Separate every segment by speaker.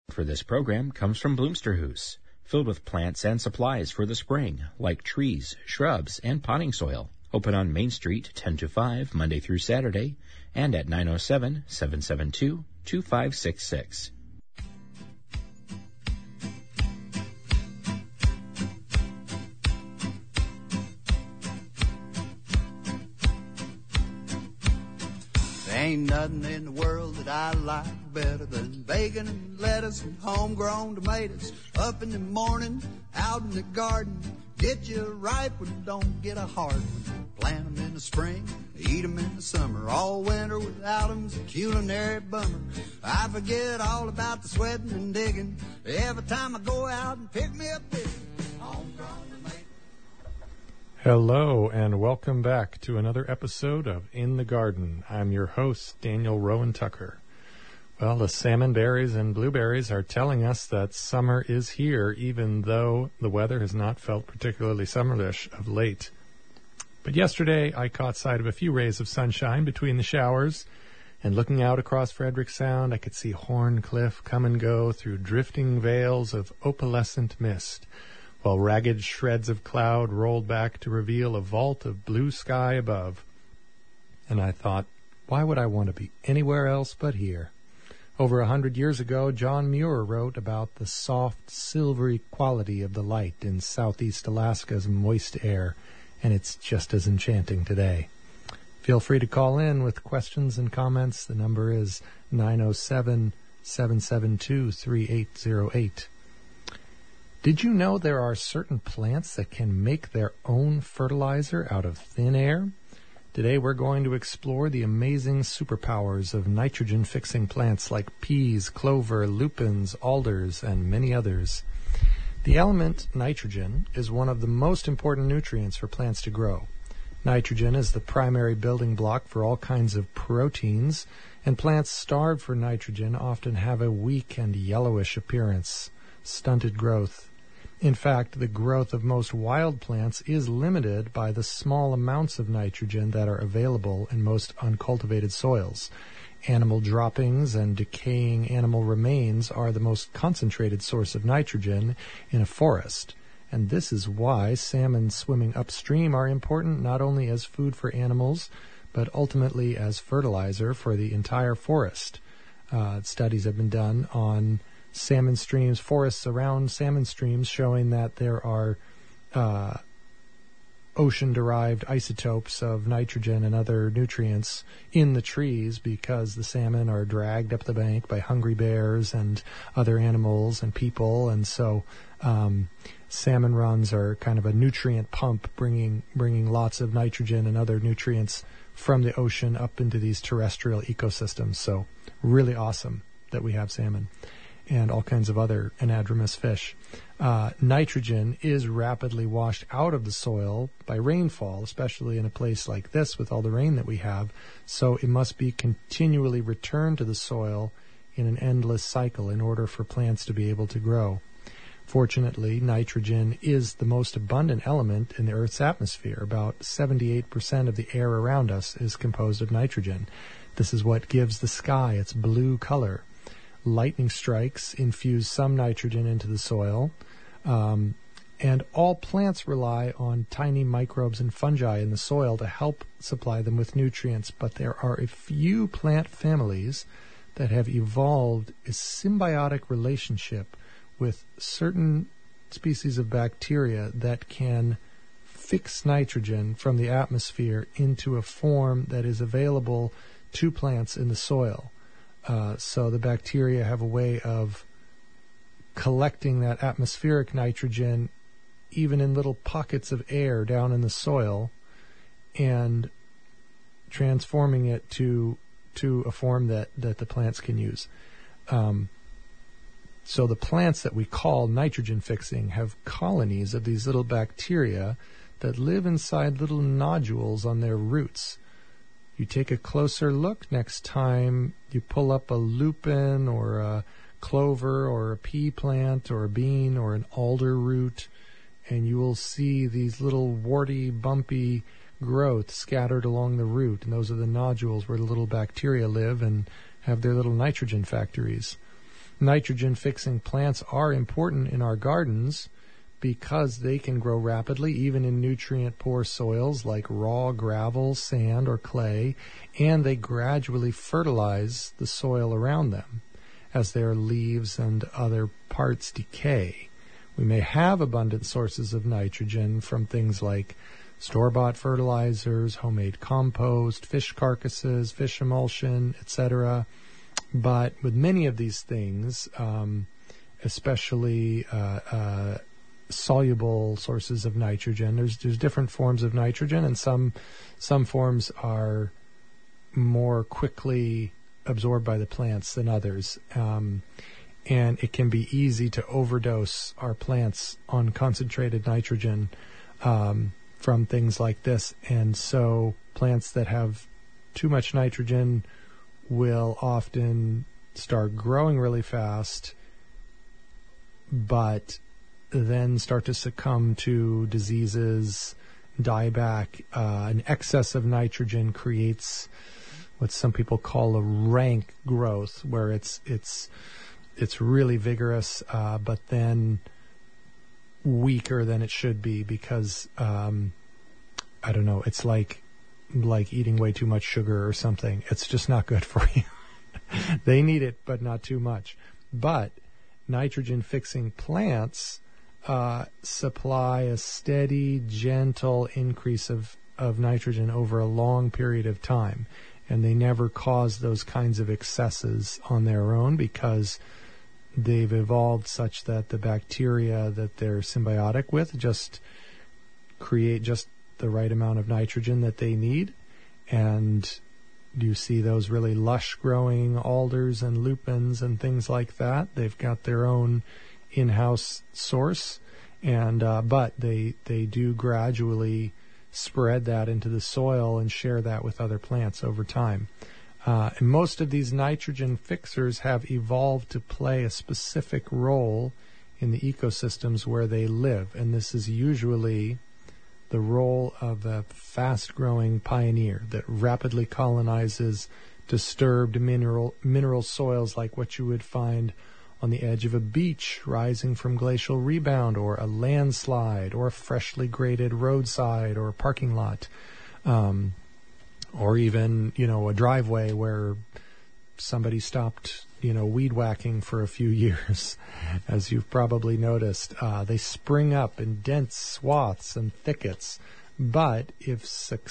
Speaker 1: For this program comes from Bloomsterhoose, filled with plants and supplies for the spring, like trees, shrubs, and potting soil. Open on Main Street 10 to 5, Monday through Saturday, and at 907-772-2566.
Speaker 2: Ain't nothing in the world that I like better than bacon and lettuce and homegrown tomatoes. Up in the morning, out in the garden, get you ripe and don't get a hard one. Plant 'em in the spring, eat 'em in the summer. All winter without 'em's a culinary bummer. I forget all about the sweating and digging every time I go out and pick me up this homegrown tomato.
Speaker 3: Hello, and welcome back to another episode of In the Garden. I'm your host, Daniel Rowan Tucker. Well, the salmon berries and blueberries are telling us that summer is here, even though the weather has not felt particularly summerish of late. But yesterday, I caught sight of a few rays of sunshine between the showers, and looking out across Frederick Sound, I could see Horn Cliff come and go through drifting veils of opalescent mist, while ragged shreds of cloud rolled back to reveal a vault of blue sky above. And I thought, why would I want to be anywhere else but here? Over 100 years ago, John Muir wrote about the soft, silvery quality of the light in southeast Alaska's moist air, and it's just as enchanting today. Feel free to call in with questions and comments. The number is 907-772-3808. Did you know there are certain plants that can make their own fertilizer out of thin air? Today we're going to explore the amazing superpowers of nitrogen-fixing plants like peas, clover, lupins, alders, and many others. The element nitrogen is one of the most important nutrients for plants to grow. Nitrogen is the primary building block for all kinds of proteins, and plants starved for nitrogen often have a weak and yellowish appearance, stunted growth. In fact, the growth of most wild plants is limited by the small amounts of nitrogen that are available in most uncultivated soils. Animal droppings and decaying animal remains are the most concentrated source of nitrogen in a forest, and this is why salmon swimming upstream are important not only as food for animals, but ultimately as fertilizer for the entire forest. Studies have been done on salmon streams, forests around salmon streams, showing that there are ocean-derived isotopes of nitrogen and other nutrients in the trees because the salmon are dragged up the bank by hungry bears and other animals and people, and so salmon runs are kind of a nutrient pump, bringing lots of nitrogen and other nutrients from the ocean up into these terrestrial ecosystems. So really awesome that we have salmon and all kinds of other anadromous fish. Nitrogen is rapidly washed out of the soil by rainfall, especially in a place like this with all the rain that we have, so it must be continually returned to the soil in an endless cycle in order for plants to be able to grow. Fortunately, nitrogen is the most abundant element in the Earth's atmosphere. About 78% of the air around us is composed of nitrogen. This is what gives the sky its blue color. Lightning strikes infuse some nitrogen into the soil, and all plants rely on tiny microbes and fungi in the soil to help supply them with nutrients, but there are a few plant families that have evolved a symbiotic relationship with certain species of bacteria that can fix nitrogen from the atmosphere into a form that is available to plants in the soil. So the bacteria have a way of collecting that atmospheric nitrogen even in little pockets of air down in the soil and transforming it to a form that the plants can use. So the plants that we call nitrogen fixing have colonies of these little bacteria that live inside little nodules on their roots. You take a closer look next time you pull up a lupin or a clover or a pea plant or a bean or an alder root, and you will see these little warty, bumpy growths scattered along the root, and those are the nodules where the little bacteria live and have their little nitrogen factories. Nitrogen-fixing plants are important in our gardens because they can grow rapidly even in nutrient-poor soils like raw gravel, sand, or clay, and they gradually fertilize the soil around them as their leaves and other parts decay. We may have abundant sources of nitrogen from things like store-bought fertilizers, homemade compost, fish carcasses, fish emulsion, etc. But with many of these things, especially soluble sources of nitrogen, there's different forms of nitrogen, and some forms are more quickly absorbed by the plants than others. And it can be easy to overdose our plants on concentrated nitrogen from things like this. And so plants that have too much nitrogen will often start growing really fast, but then start to succumb to diseases, die back. An excess of nitrogen creates what some people call a rank growth, where it's really vigorous, but then weaker than it should be because I don't know. It's like eating way too much sugar or something. It's just not good for you. They need it, but not too much. But nitrogen-fixing plants supply a steady, gentle increase of nitrogen over a long period of time. And they never cause those kinds of excesses on their own because they've evolved such that the bacteria that they're symbiotic with just create just the right amount of nitrogen that they need. And you see those really lush growing alders and lupins and things like that. They've got their own in-house source, and but they do gradually spread that into the soil and share that with other plants over time. And most of these nitrogen fixers have evolved to play a specific role in the ecosystems where they live, and this is usually the role of a fast-growing pioneer that rapidly colonizes disturbed mineral soils like what you would find on the edge of a beach rising from glacial rebound, or a landslide, or a freshly graded roadside or parking lot, or even, a driveway where somebody stopped, weed whacking for a few years. As you've probably noticed, they spring up in dense swaths and thickets. But if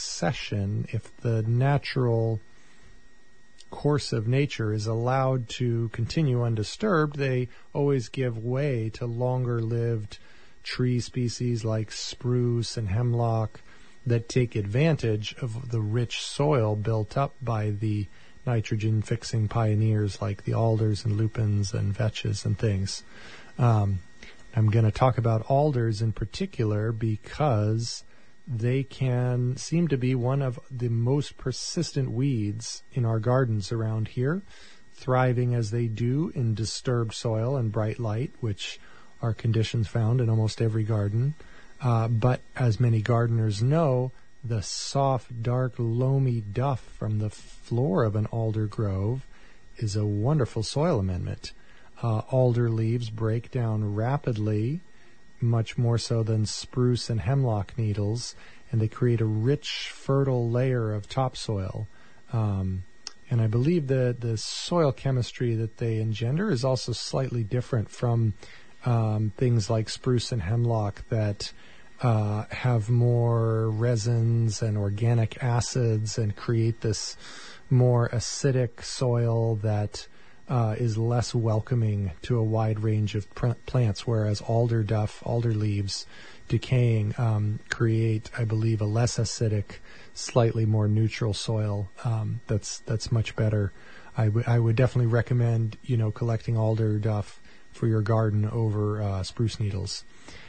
Speaker 3: the natural course of nature is allowed to continue undisturbed, they always give way to longer-lived tree species like spruce and hemlock that take advantage of the rich soil built up by the nitrogen-fixing pioneers like the alders and lupins and vetches and things. I'm going to talk about alders in particular because they can seem to be one of the most persistent weeds in our gardens around here, thriving as they do in disturbed soil and bright light, which are conditions found in almost every garden. But as many gardeners know, the soft, dark, loamy duff from the floor of an alder grove is a wonderful soil amendment. Alder leaves break down rapidly, much more so than spruce and hemlock needles, and they create a rich, fertile layer of topsoil. And I believe that the soil chemistry that they engender is also slightly different from things like spruce and hemlock that have more resins and organic acids and create this more acidic soil that is less welcoming to a wide range of plants, whereas alder leaves decaying create, I believe, a less acidic, slightly more neutral soil that's much better. I would definitely recommend collecting alder duff for your garden over spruce needles.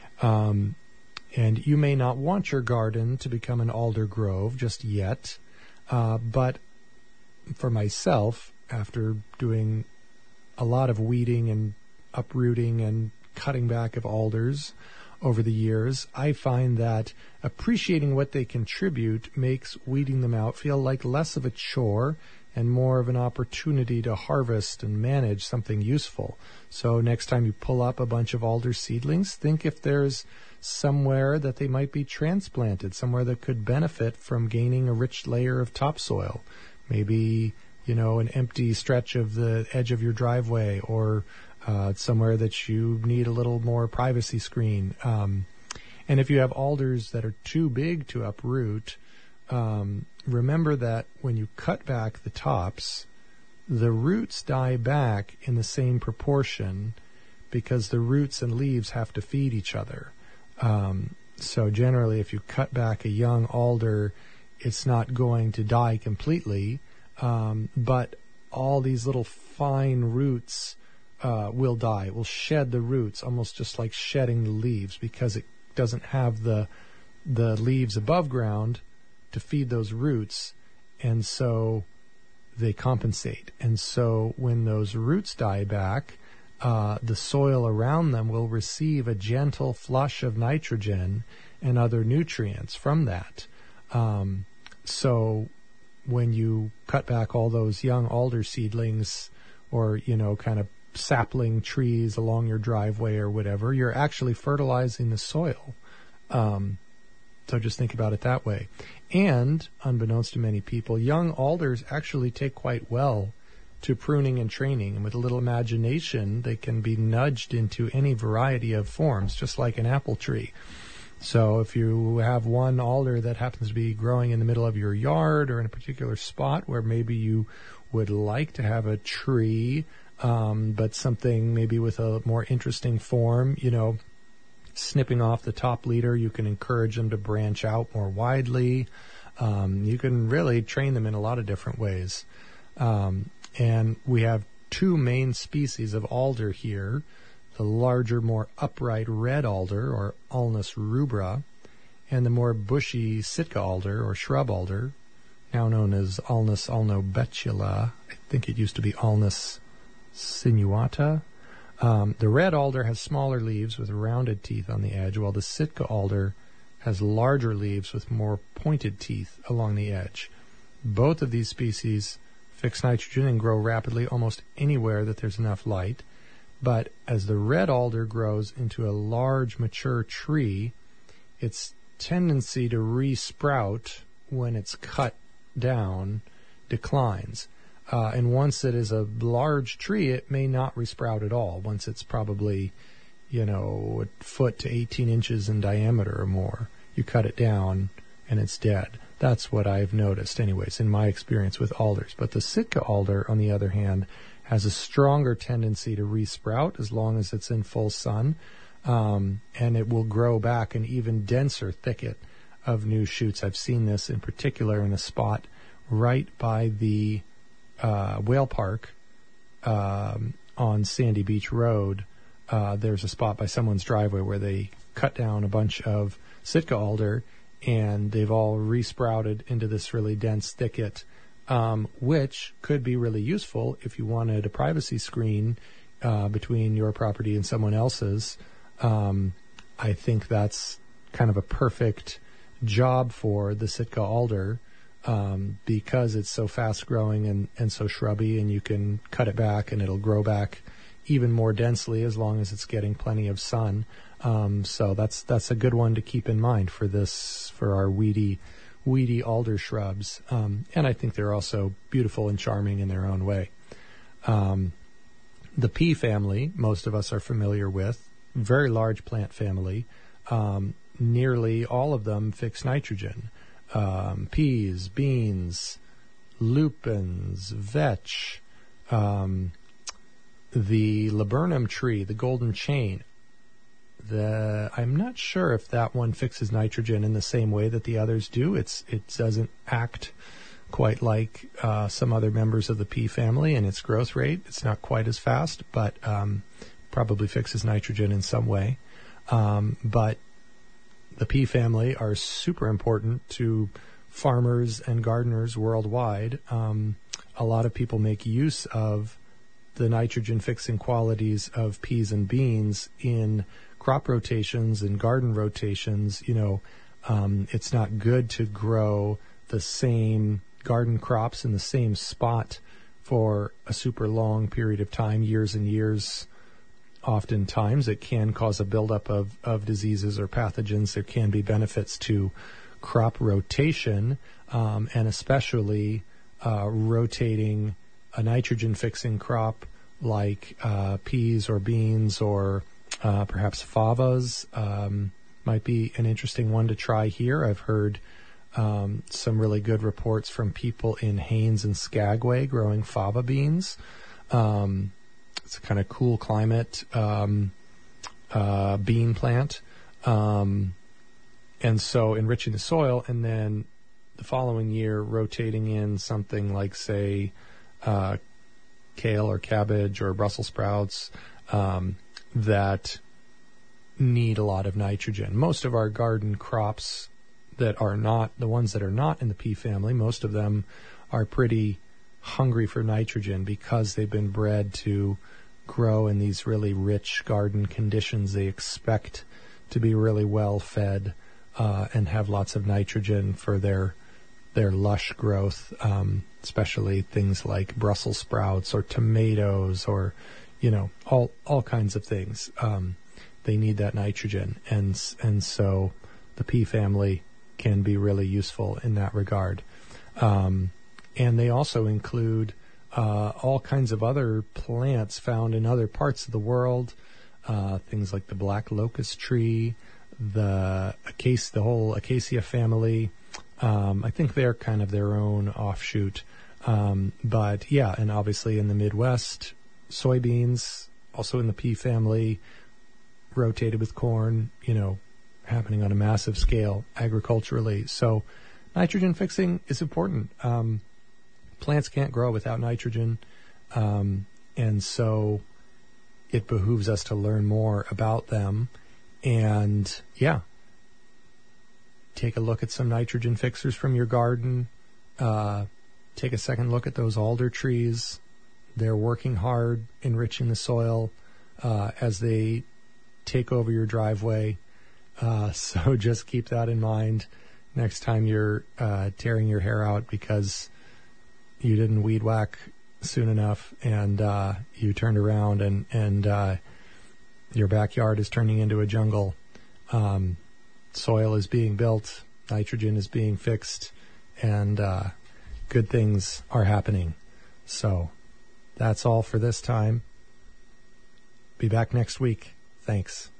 Speaker 3: And you may not want your garden to become an alder grove just yet, but for myself, after doing a lot of weeding and uprooting and cutting back of alders over the years, I find that appreciating what they contribute makes weeding them out feel like less of a chore and more of an opportunity to harvest and manage something useful. So next time you pull up a bunch of alder seedlings, think if there's somewhere that they might be transplanted, somewhere that could benefit from gaining a rich layer of topsoil. Maybe, an empty stretch of the edge of your driveway, or somewhere that you need a little more privacy screen. And if you have alders that are too big to uproot, remember that when you cut back the tops, the roots die back in the same proportion because the roots and leaves have to feed each other. So generally, if you cut back a young alder, it's not going to die completely, but all these little fine roots will die. It will shed the roots, almost just like shedding the leaves, because it doesn't have the leaves above ground to feed those roots, and so they compensate. And so when those roots die back, the soil around them will receive a gentle flush of nitrogen and other nutrients from that. So when you cut back all those young alder seedlings, or, kind of sapling trees along your driveway or whatever, you're actually fertilizing the soil. So just think about it that way. And, unbeknownst to many people, young alders actually take quite well to pruning and training. And with a little imagination, they can be nudged into any variety of forms, just like an apple tree. So if you have one alder that happens to be growing in the middle of your yard or in a particular spot where maybe you would like to have a tree, but something maybe with a more interesting form, snipping off the top leader, you can encourage them to branch out more widely. You can really train them in a lot of different ways. And we have two main species of alder here: the larger, more upright red alder, or Alnus rubra, and the more bushy Sitka alder, or shrub alder, now known as Alnus alnobetula. I think it used to be Alnus sinuata. The red alder has smaller leaves with rounded teeth on the edge, while the Sitka alder has larger leaves with more pointed teeth along the edge. Both of these species fix nitrogen and grow rapidly almost anywhere that there's enough light. But as the red alder grows into a large mature tree, its tendency to re-sprout when it's cut down declines. And once it is a large tree, it may not resprout at all. Once it's probably, a foot to 18 inches in diameter or more, you cut it down and it's dead. That's what I've noticed, anyways, in my experience with alders. But the Sitka alder, on the other hand, has a stronger tendency to resprout as long as it's in full sun, and it will grow back an even denser thicket of new shoots. I've seen this in particular in a spot right by the whale park on Sandy Beach Road. There's a spot by someone's driveway where they cut down a bunch of Sitka alder, and they've all resprouted into this really dense thicket, which could be really useful if you wanted a privacy screen between your property and someone else's. I think that's kind of a perfect job for the Sitka alder, because it's so fast growing and so shrubby, and you can cut it back and it'll grow back even more densely as long as it's getting plenty of sun. So that's a good one to keep in mind for our weedy alder shrubs. And I think they're also beautiful and charming in their own way. The pea family, most of us are familiar with, very large plant family. Nearly all of them fix nitrogen. Peas, beans, lupins, vetch, the laburnum tree, the golden chain. I'm not sure if that one fixes nitrogen in the same way that the others do. It doesn't act quite like some other members of the pea family in its growth rate. It's not quite as fast, but probably fixes nitrogen in some way. But the pea family are super important to farmers and gardeners worldwide. A lot of people make use of the nitrogen-fixing qualities of peas and beans in crop rotations and garden rotations. It's not good to grow the same garden crops in the same spot for a super long period of time, years and years, oftentimes it can cause a buildup of diseases or pathogens. There can be benefits to crop rotation, and especially rotating a nitrogen-fixing crop like peas or beans or perhaps favas might be an interesting one to try here. I've heard some really good reports from people in Haines and Skagway growing fava beans. It's a kind of cool climate bean plant. And so enriching the soil, and then the following year rotating in something like, say, kale or cabbage or Brussels sprouts that need a lot of nitrogen. Most of our garden crops that are not, the ones that are not in the pea family, most of them are pretty hungry for nitrogen because they've been bred to grow in these really rich garden conditions. They expect to be really well fed and have lots of nitrogen for their lush growth, especially things like Brussels sprouts or tomatoes or, all kinds of things. They need that nitrogen, and so the pea family can be really useful in that regard. And they also include all kinds of other plants found in other parts of the world, things like the black locust tree, the whole acacia family. I think they're kind of their own offshoot. But yeah, and obviously in the Midwest, soybeans, also in the pea family, rotated with corn, happening on a massive scale agriculturally. So nitrogen fixing is important. Plants can't grow without nitrogen. And so it behooves us to learn more about them. And yeah, take a look at some nitrogen fixers from your garden. Take a second look at those alder trees. They're working hard, enriching the soil as they take over your driveway. So just keep that in mind next time you're tearing your hair out because you didn't weed whack soon enough and you turned around and your backyard is turning into a jungle. Soil is being built, nitrogen is being fixed, and good things are happening. So that's all for this time. Be back next week. Thanks.